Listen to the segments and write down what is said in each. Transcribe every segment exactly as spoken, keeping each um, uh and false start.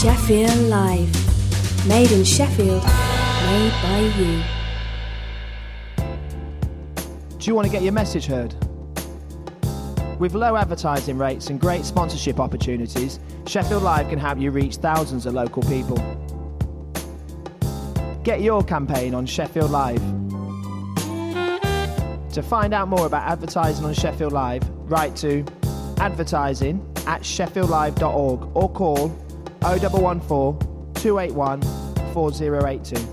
Sheffield Live. Made in Sheffield, made by you. Do you want to get your message heard? With low advertising rates and great sponsorship opportunities, Sheffield Live can help you reach thousands of local people. Get your campaign on Sheffield Live. To find out more about advertising on Sheffield Live, write to advertising at sheffield live dot org or call oh one one four, two eight one, four oh eight two.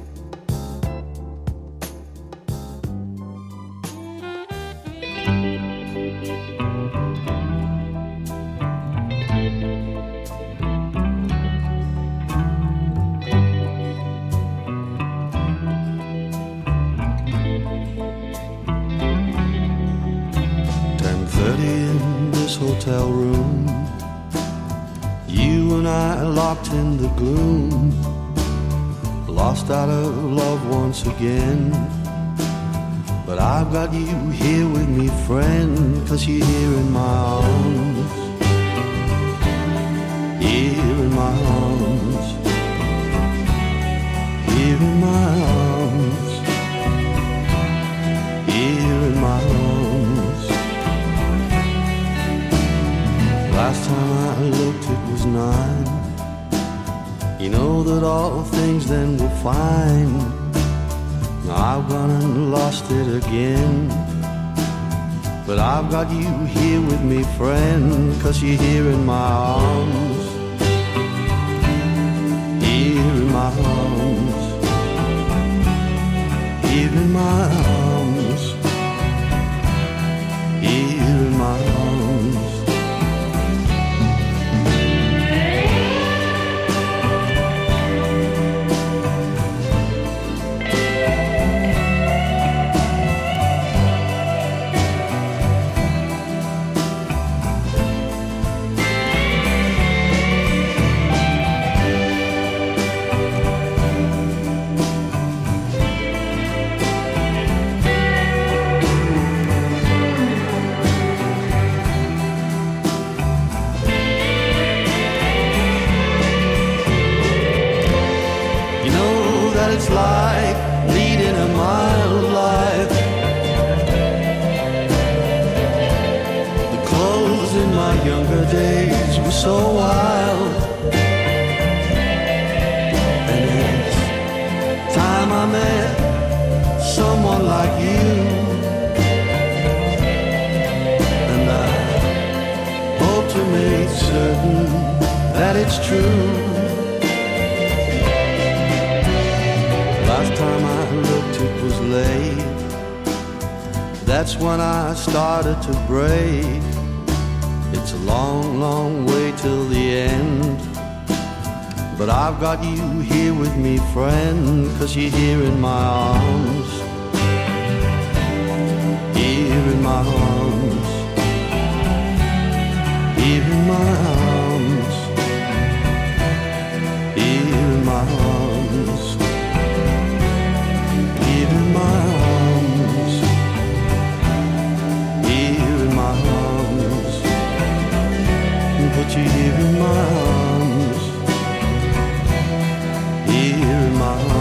Hotel room, you and I locked in the gloom, lost out of love once again. But I've got you here with me, friend, 'cause you're here in my arms, here in my arms, here in my arms, here in my arms. Last time I looked it was nine. You know that all things then were fine. Now I've gone and lost it again. But I've got you here with me, friend, 'cause you're here in my arms, here in my arms, here in my arms, here in my arms. It's like leading a mild life. The clothes in my younger days were so wild, and it's time I met someone like you, and I hope to make certain that it's true. Last time I looked it was late. That's when I started to break. It's a long, long way till the end. But I've got you here with me, friend, 'cause you're here in my arms, here in my arms, here in my arms, here in my arms, here in my arms, here in my arms, put you here in my arms, here in my arms.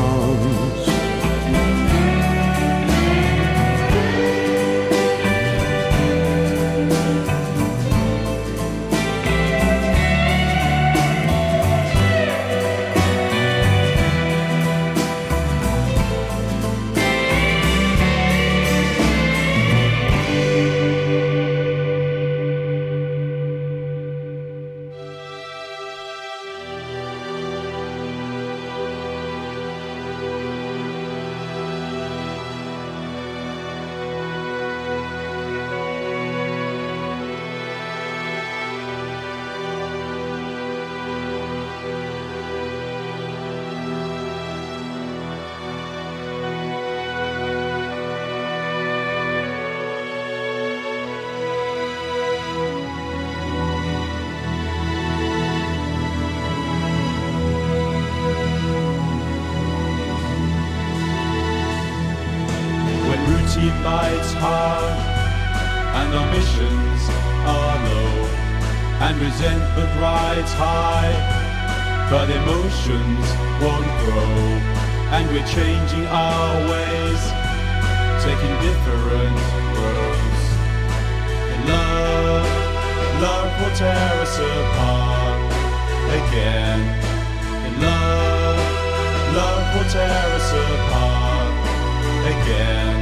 routine bites hard, and ambitions are low, and resentment rides high. but emotions won't grow, and we're changing our ways, taking different roads. And love, love will tear us apart again. And love, love will tear us apart again.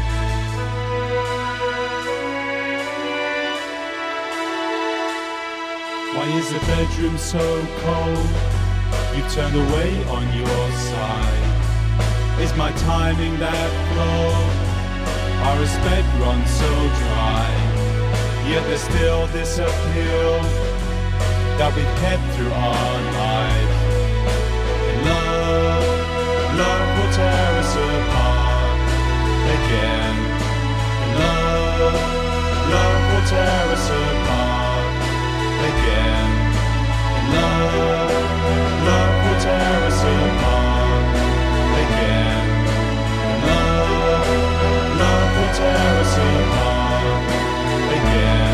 Why is the bedroom so cold? You've turned away on your side. Is my timing that flawed? Our respect runs so dry. Yet there's still this appeal that we've kept through our life. And love, love will tear us apart again. And love, love will tear us apart again. And love, love will tear us apart again. And love, love will tear us apart again.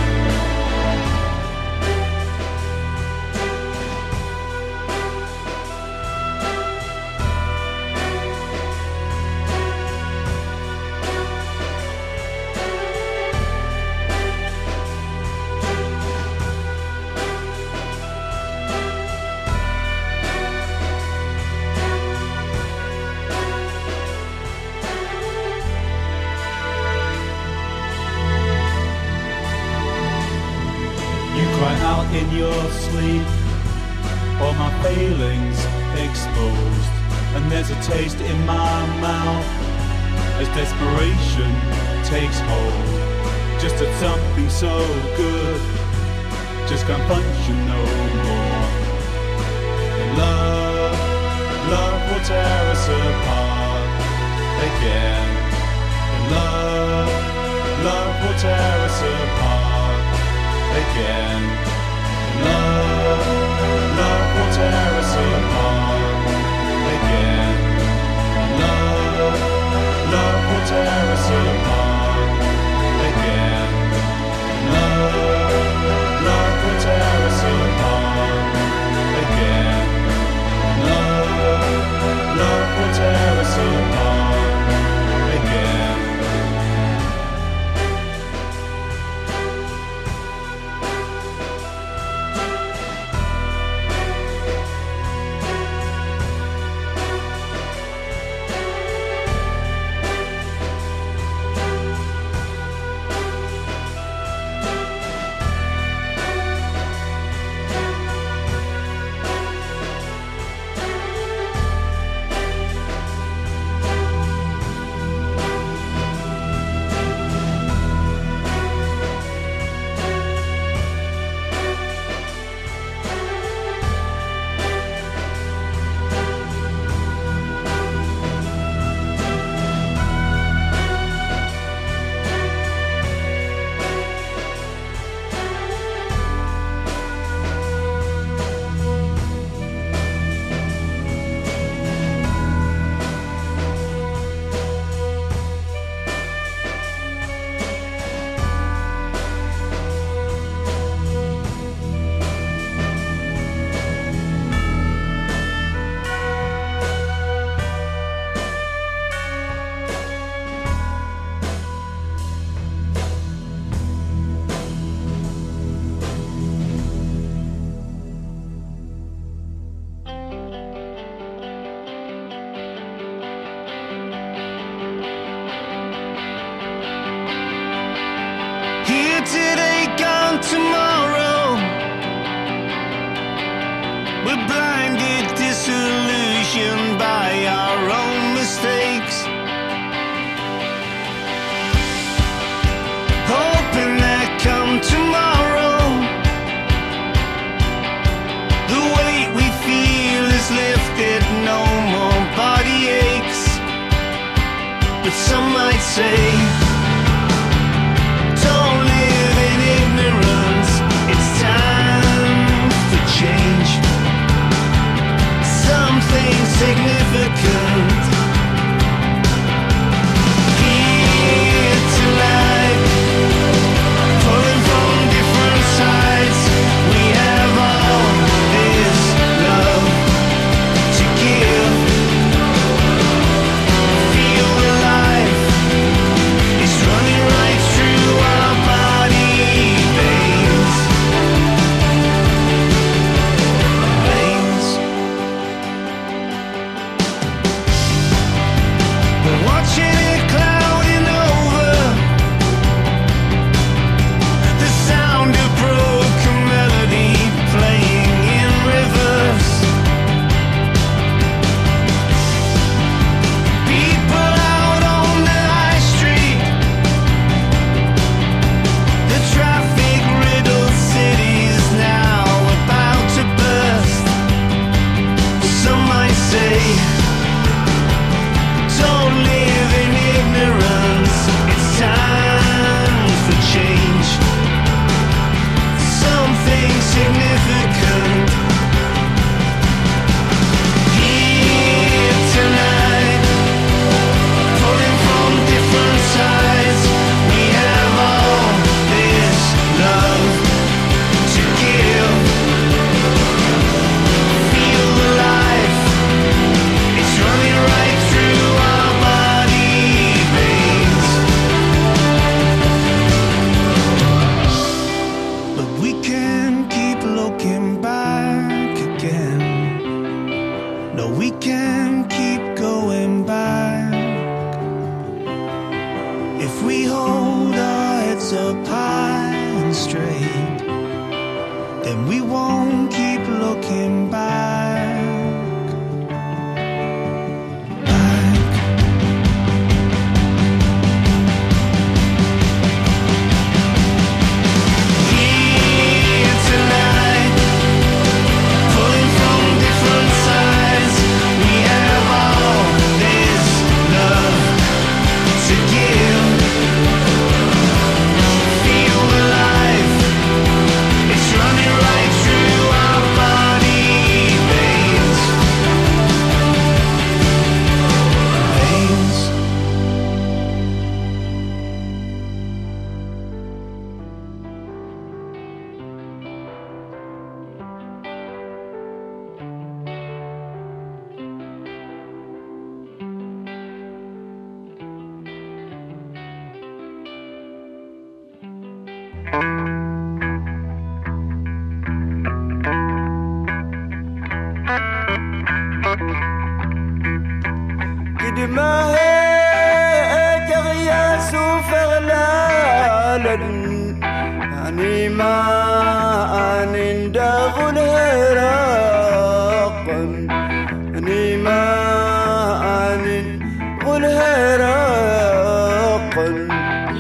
In your sleep, all my failings exposed, and there's a taste in my mouth as desperation takes hold. Just that something so good just can't function no more. And love, love will tear us apart again. And love, love will tear us apart again. Love, love will tear us apart again. Love, love will tear us apart again. Love, love will tear us apart again. Love, love will tear us apart again. Today, gone tomorrow. We're blinded, disillusioned by our own mistakes, hoping that come tomorrow the weight we feel is lifted, no more body aches. But some might say, don't live in ignorance, it's time for change. Something significant here tonight, pulling from different sides. We have all this love. بدماء تغياس فغلالا أني ما أن داغل هراقا أني ما أن غل هراقا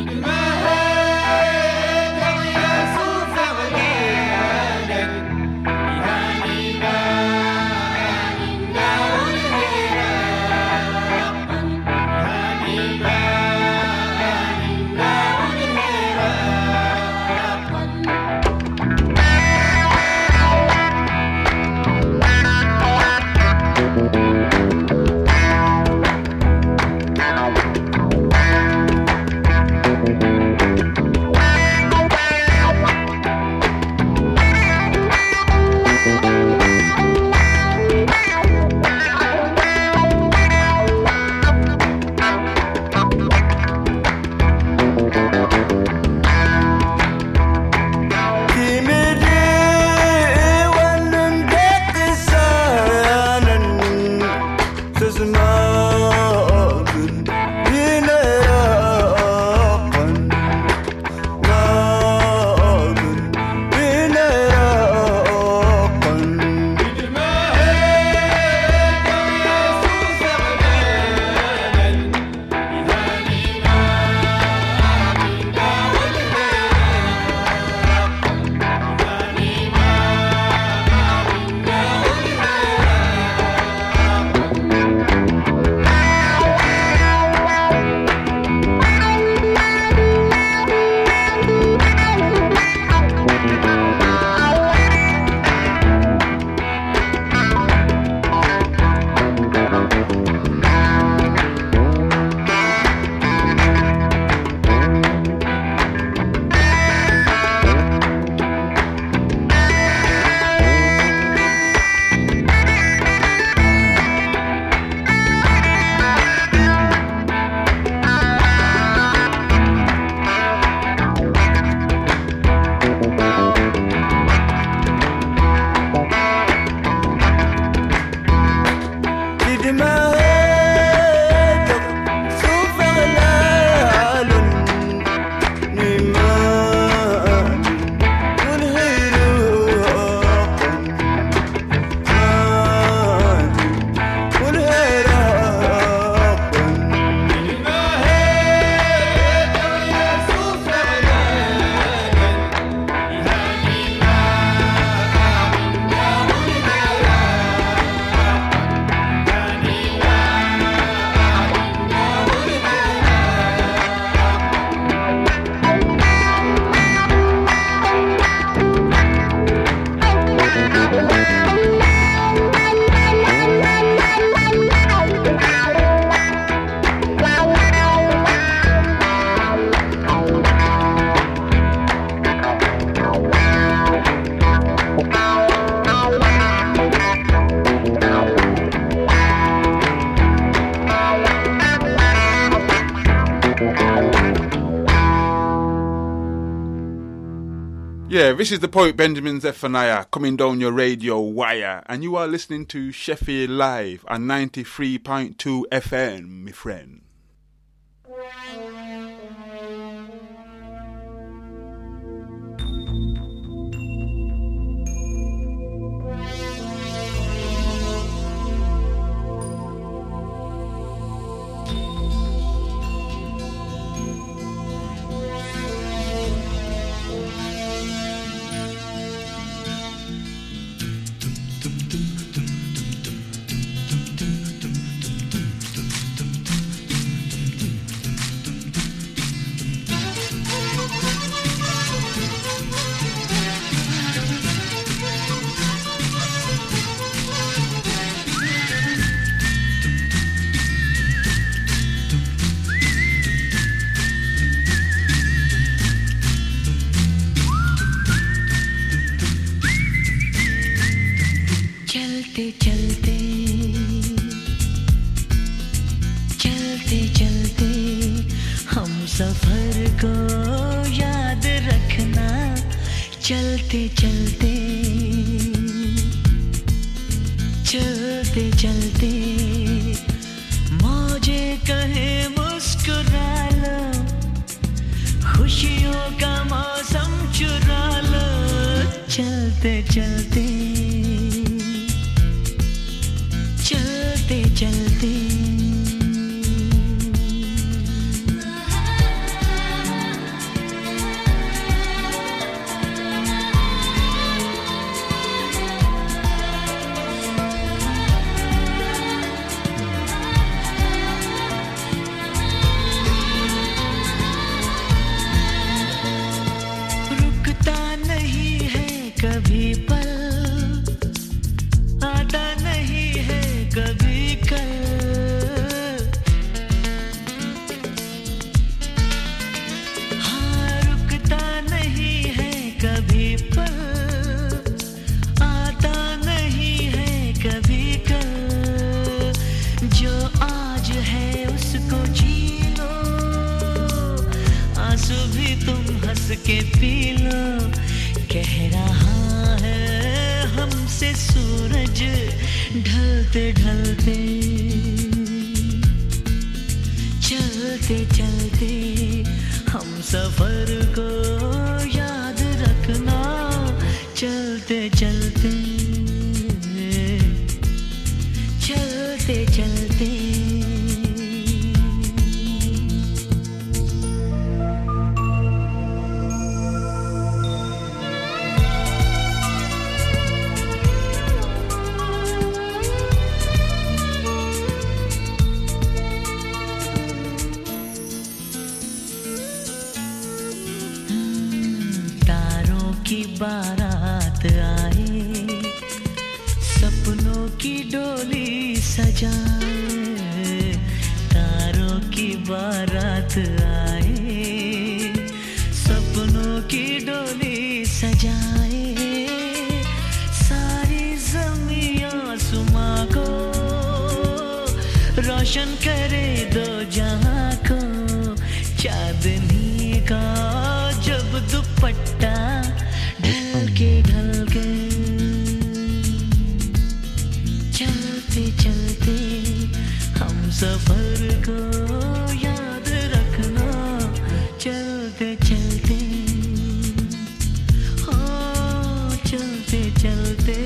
Yeah, this is the poet Benjamin Zephaniah coming down your radio wire, and you are listening to Sheffield Live on ninety-three point two F M, my friend. चलते चलते मौजे चलते चलते चलते चलते के P low कह रहा है हमसे सूरज ढलते ढलते चलते चलते हम सफर को याद रखना चलते चलते चलते चलते बारात आए सपनों की डोली सजाए तारों की बारात आए सपनों की डोली सजाए सारी ज़मीं आसमां को रोशन करे दो जहां को चांदनी का जब दुपट्टा ढलके ढलके चलते चलते हम सफर को याद रखना चलते चलते हाँ चलते चलते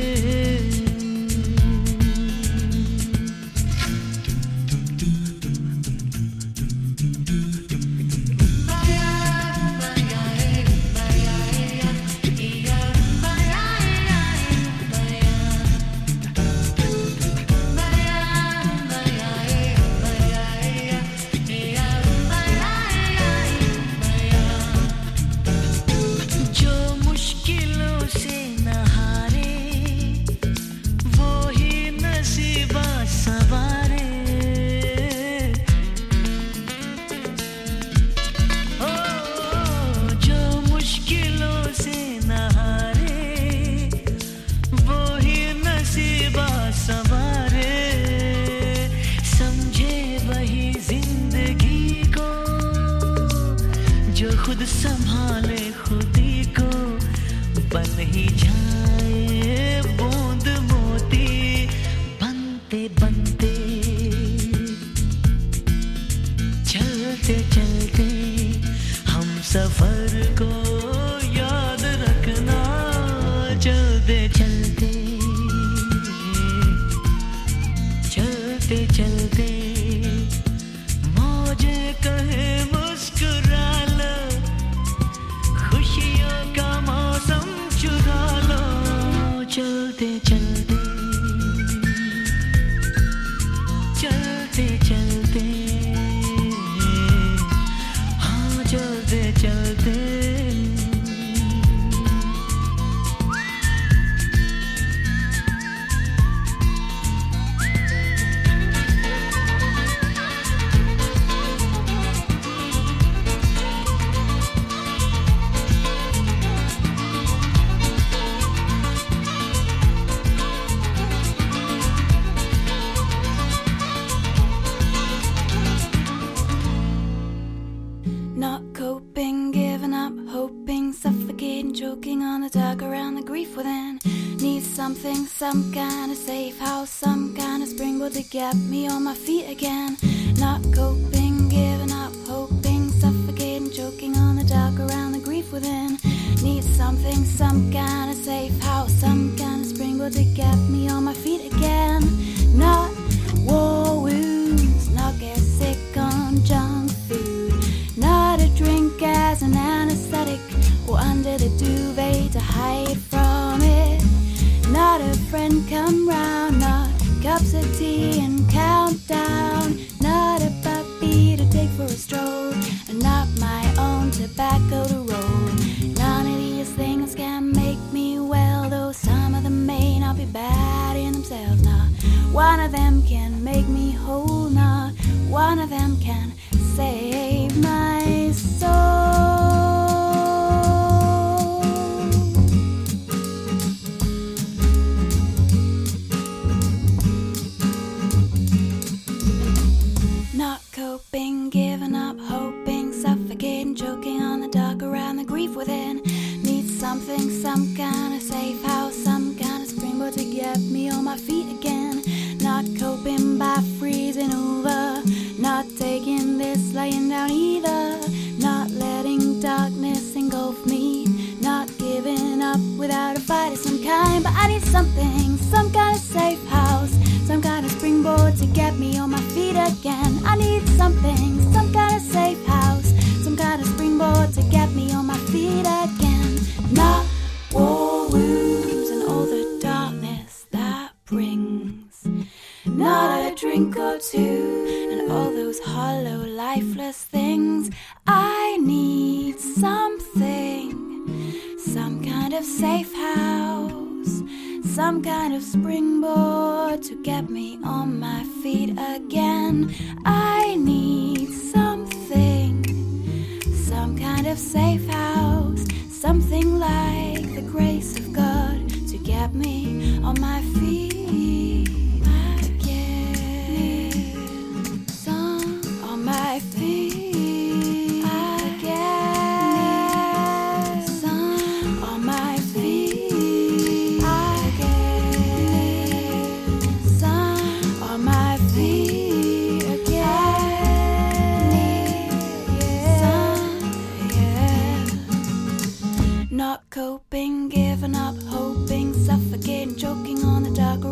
खुद संभाले खुदी को बन ही जाए बूंद मोती बनते बनते चलते चलते हम सफर को याद रखना चलते चलते चलते चलते मौजे कहे मुस्कुरा चलते चलते चलते चलते हाँ चलते चलते Choking on the dark around the grief within. Need something, some kind of safe house, some kind of springboard to get me on my feet again. Not coping, giving up, hoping, suffocating, choking on the dark around the grief within. Need something, some kind of safe house, some kind of springboard to get me on my feet again. Not war wounds, not get sick on junk food, not a drink as an anesthetic or under the duvet to hide from it. Not a friend come round, not cups of tea and countdown, not a puppy to take for a stroll, and not my own tobacco to roll. None of these things can make me well, though some of them may not be bad in themselves. Not one of them can make me whole, not one of them can save my soul. Not coping, giving up, hoping, suffocating, choking on the dark around the grief within. Need something, some kind of safe house, some kind of springboard to get me on my feet again. Not coping by freezing over, not taking this laying down either, not letting darkness engulf me, not giving up without a fight of some kind. But I need something, some kind of safe house, some kind of springboard to get me on my feet again. I need something, some kind of safe house, some kind of springboard to get me on my feet again. Not war wounds and all the darkness that brings, not a drink or two and all those hollow lifeless things. I need something, some kind of safe house, some kind of springboard to get me on my feet again. I need something, some kind of safe house, something like the grace of God to get me on my feet again. Some on my feet again. Some on my feet again. Some on my feet again. Some, yeah. Not coping, giving up, hoping, suffocating, choking on the dark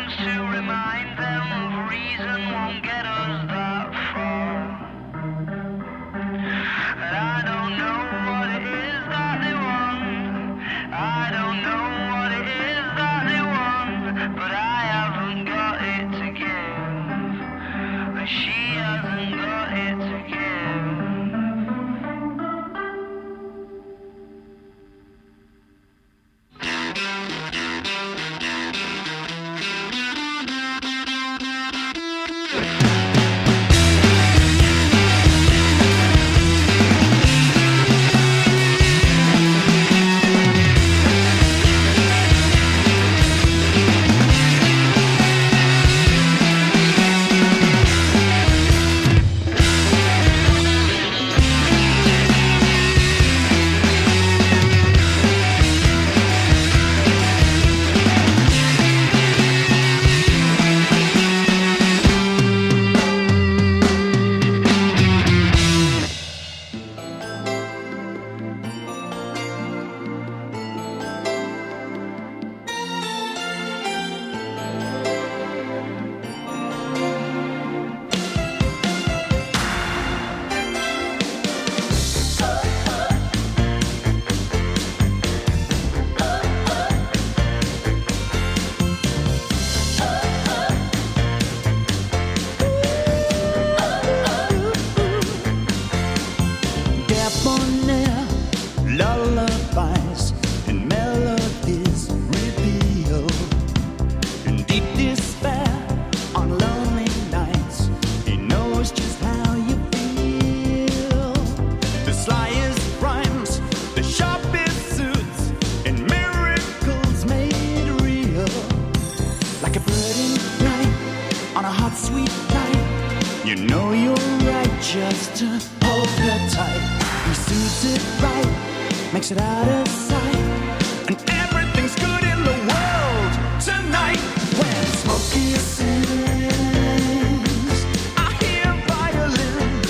Makes it out of sight, and everything's good in the world tonight. When Smokey sings, I hear violins.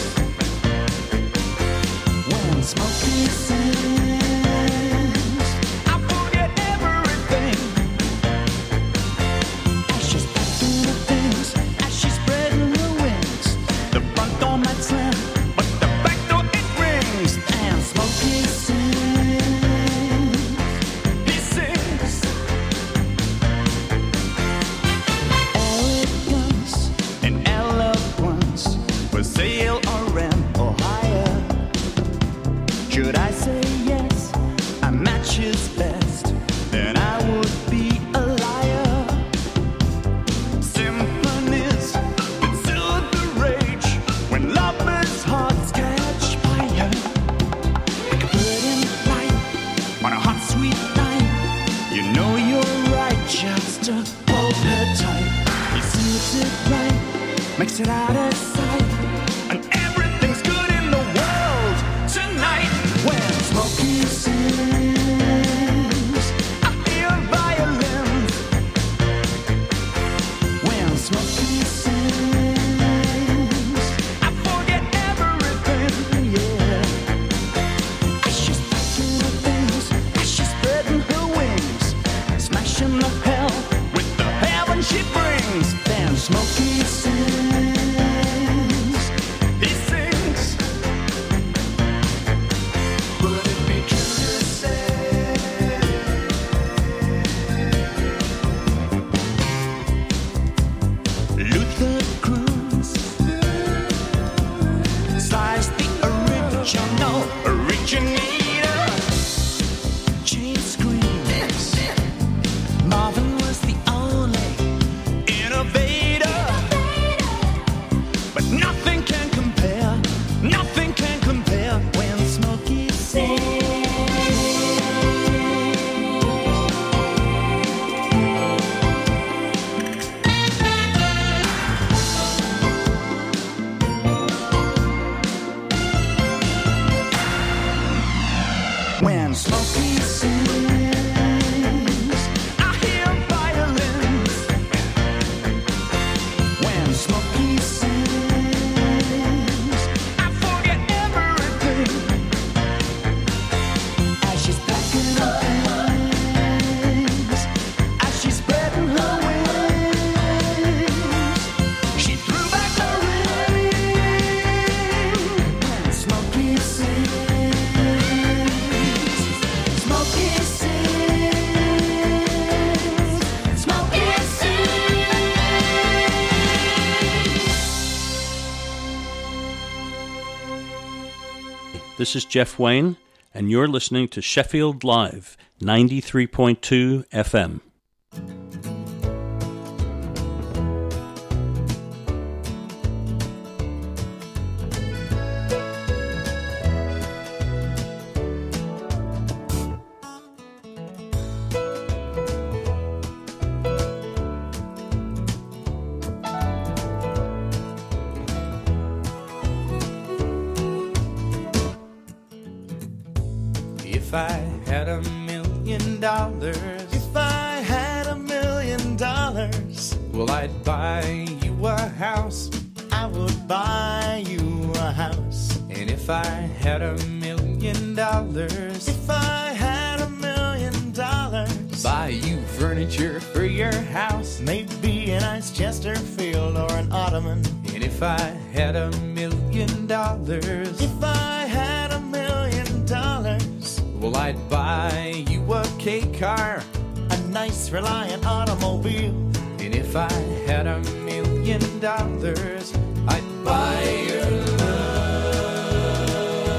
When Smokey sings, I forget everything. As she's packing the things, as she's spreading her wings, the front door might slam, but the back door it rings. And Smokey sings. Makes it out of sight, and everything's good in the world tonight. When Smokey sings, I hear violins. When Smokey sings, I forget everything, yeah. As she's packing her things, as she's spreading her wings, smashing the hell with the heaven she brings. Then Smokey sings. This is Jeff Wayne, and you're listening to Sheffield Live, ninety-three point two F M. If I had a million dollars, if I had a million dollars, well, I'd buy you a house. I would buy you a house. And if I had a million dollars, if I had a million dollars, buy you furniture for your house. Maybe a nice Chesterfield or an ottoman. And if I had a million dollars, if I had a million dollars, well, I'd buy you a K car, a nice Reliant automobile. And if I had a million dollars, I'd buy your love.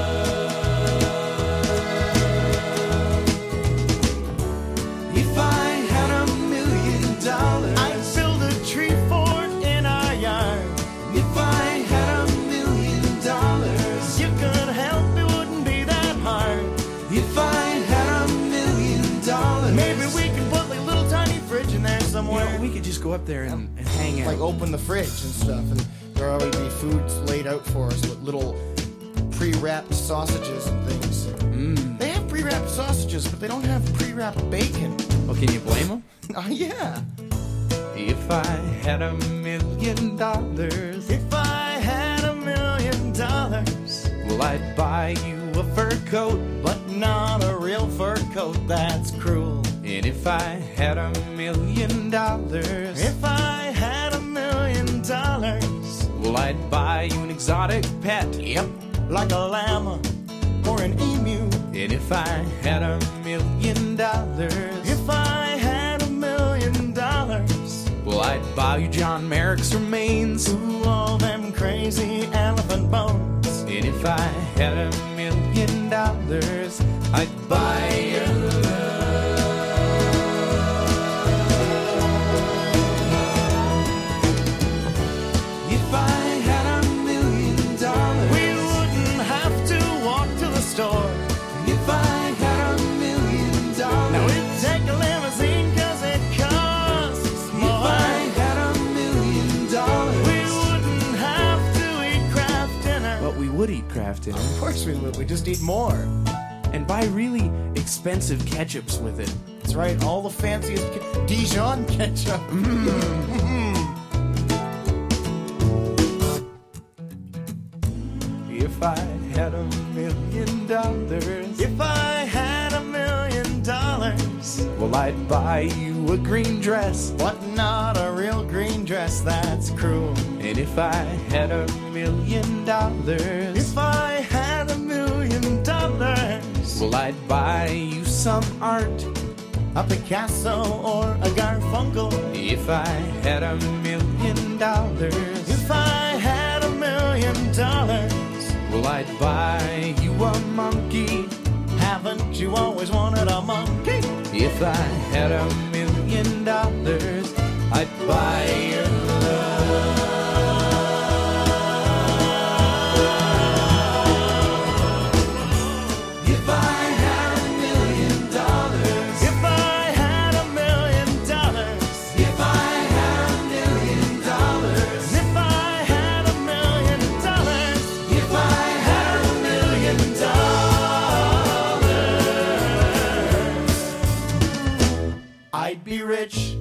If I had a million dollars, I'd build a tree fort in our yard. If I had a million dollars, you could help, it wouldn't be that hard. If I had a million dollars, maybe we could put like a little tiny fridge in there somewhere. You know, we could just go up there and, and hang out. Like open the fridge and stuff, and there'll always be foods laid out for us with little pre-wrapped sausages and things. Mm. They have pre-wrapped sausages, but they don't have pre-wrapped bacon. Well, can you blame them? Oh, yeah. If I had a million dollars, If I had a million dollars, well, I'd buy you a fur coat, but not a real fur coat, that's cruel. and if I had a million dollars, If I had a million dollars, well, I'd buy you an exotic pet. yep, like a llama or an emu. And if I had a million dollars, If I had a million dollars, well, I'd buy you John Merrick's remains. ooh, all them crazy elephant bones. And if I had a million dollars, I'd buy your love. If I had a million dollars, We wouldn't have to walk to the store. if I had a million dollars, Now we'd take a limousine cause it costs if more. I had a million dollars, We wouldn't have to eat Kraft dinner. but we would eat Kraft dinner Of course we would, we just eat more. and buy really expensive ketchups with it. That's right, all the fanciest ke- Dijon ketchup. If I had a million dollars, If I had a million dollars, well, I'd buy you a green dress. but not a real green dress, that's cruel. And if I had a million dollars, If I had a million dollars, well, I'd buy you some art. a Picasso or a Garfunkel. If I had a million dollars, If I had a million dollars, well, I'd buy you a monkey. haven't you always wanted a monkey? If I had a million dollars, I'd buy your love. If I had a million dollars, If I had a million dollars, if I had a million dollars, if I had a million dollars, if I had a million dollars, I'd be rich.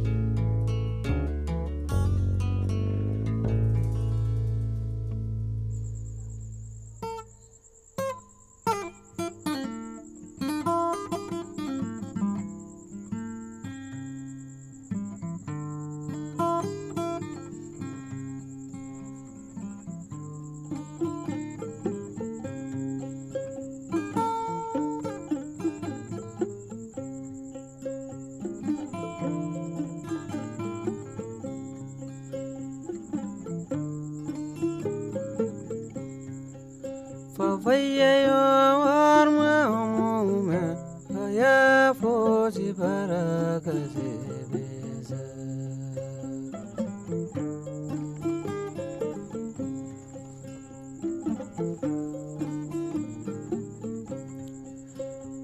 For way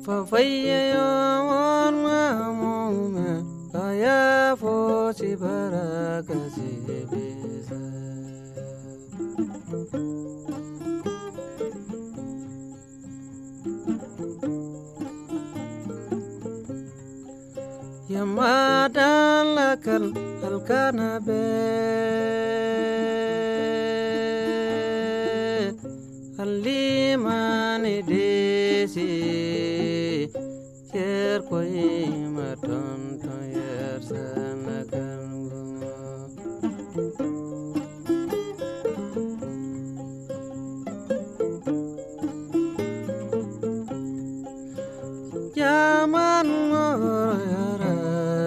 ففيا والمامومة فيا فوسي بركتي بيزا يا ما دلك الكنبة اللي ما نديسي ير كوي ما تنتو ير سنكن يا من مريرا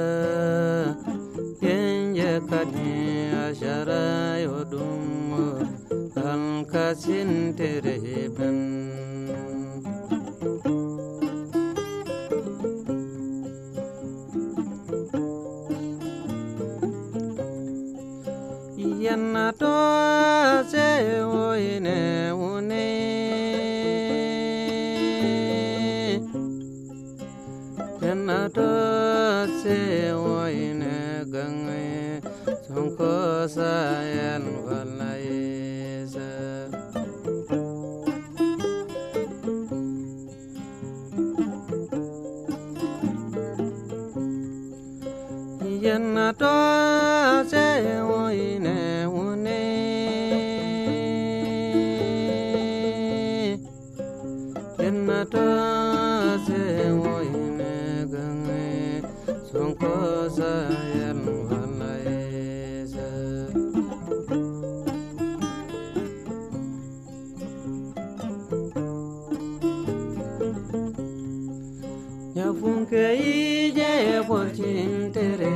ينجا كدي أشارا يودم الكاسين ترهبن yana to se oine une yana to se oine gange sonko sayan valaisa yana to se oine une yana to se oine gange sonko sayan valaisa ya funke ije por chintere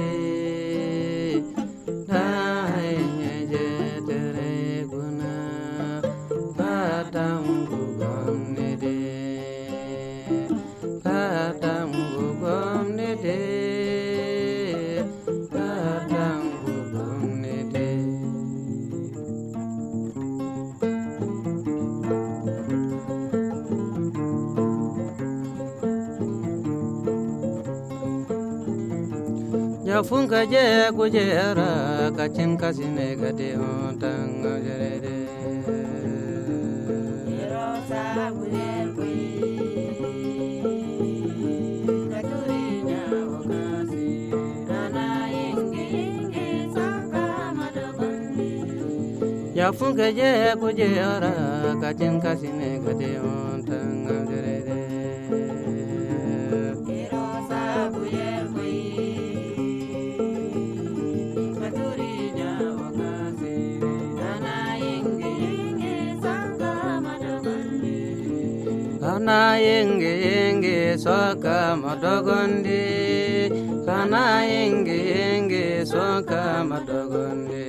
ya funka je kujera kachin kasine gade ontang jerede rosa kujer kui katurinya okasi ana yenge yenge saka madabandi ya funka je kujera kachin kasine gade ontang jerede rosa kujer kui kana yenge yenge soka madogondi kana yenge yenge soka madogondi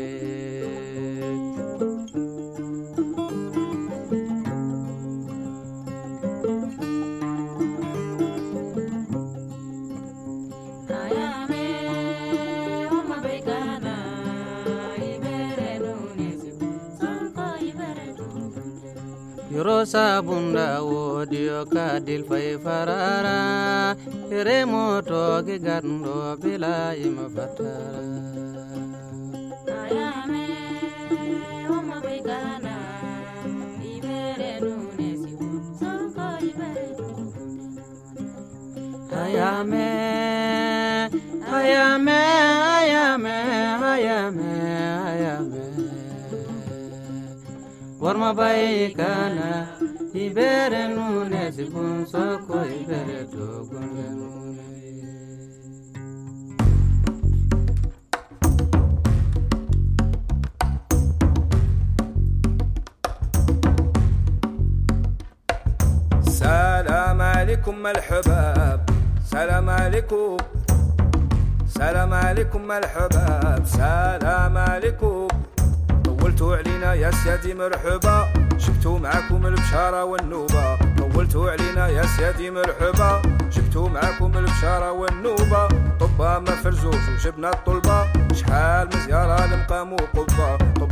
ayame oma begana ibere nunesi sonko ibere Yurosa bunda wodio kadil fay farara remoto ge gando bila ima fatara ayame oma begana ibere nunesi sonko ibere ayame ayame ayame ayame ayame warma bay kana ibere nune sibun soko ibere togun nune سلام عليكم الحباب سلام عليكم سلام عليكم الحباب سلام عليكم طولتوا علينا يا سيادي مرحبا جبتوا معاكم البشارة والنوبة طولتوا علينا يا سيادي مرحبا جبتوا معاكم البشارة والنوبة طبا ما فرزوش وجبنا الطلبة شحال مزيارة لمقام وقبة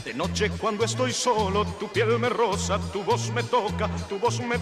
De noche cuando estoy solo, tu piel me roza, tu voz me toca, tu voz me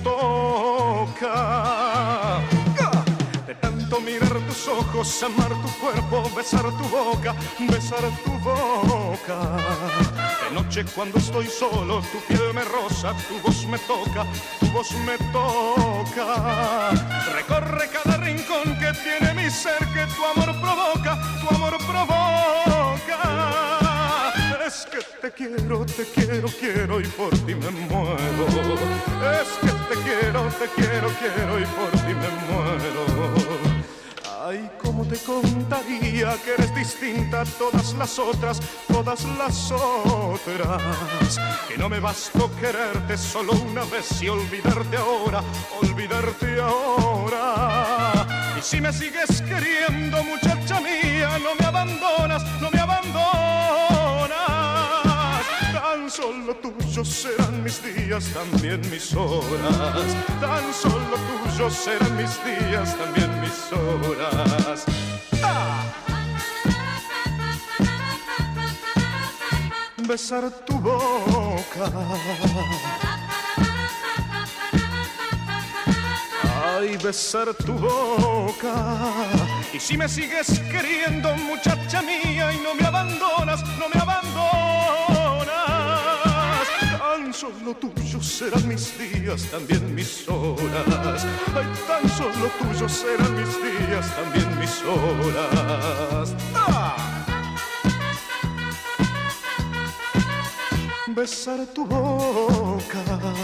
toca. De tanto mirar tus ojos, amar tu cuerpo, besar tu boca, besar tu boca. De noche cuando estoy solo, tu piel me roza, tu voz me toca, tu voz me toca. Recorre cada rincón que tiene mi ser, que tu amor provoca, tu amor provoca. Es que te quiero, te quiero, quiero y por ti me muero. Es que te quiero, te quiero, quiero y por ti me muero. Ay, cómo te contaría que eres distinta a todas las otras, todas las otras. Que no me bastó quererte solo una vez y olvidarte ahora, olvidarte ahora. Y si me sigues queriendo, muchacha mía, no me abandonas, no me abandonas. Tan solo tuyos serán mis días, también mis horas. Tan solo tuyos serán mis días, también mis horas. ¡Ah! Besar tu boca. Ay, besar tu boca. Y si me sigues queriendo, muchacha mía, y no me abandonas, no me abandonas. Tan solo tuyos serán mis días, también mis horas. Ay, tan solo tuyos serán mis días, también mis horas. ¡Ah! Besar tu boca.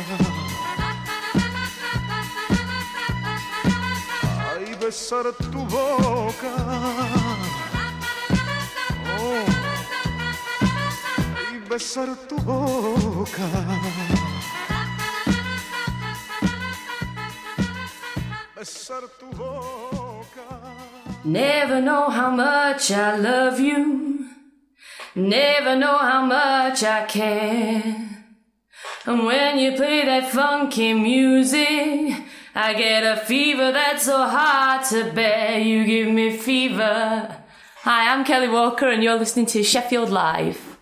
Ay, besar tu boca. Oh. Ay, besar tu boca. Besar tu boca. Never know how much I love you. Never know how much I care. And when you play that funky music, I get a fever that's so hard to bear. You give me fever. Hi, I'm Kelly Walker and you're listening to Sheffield Live.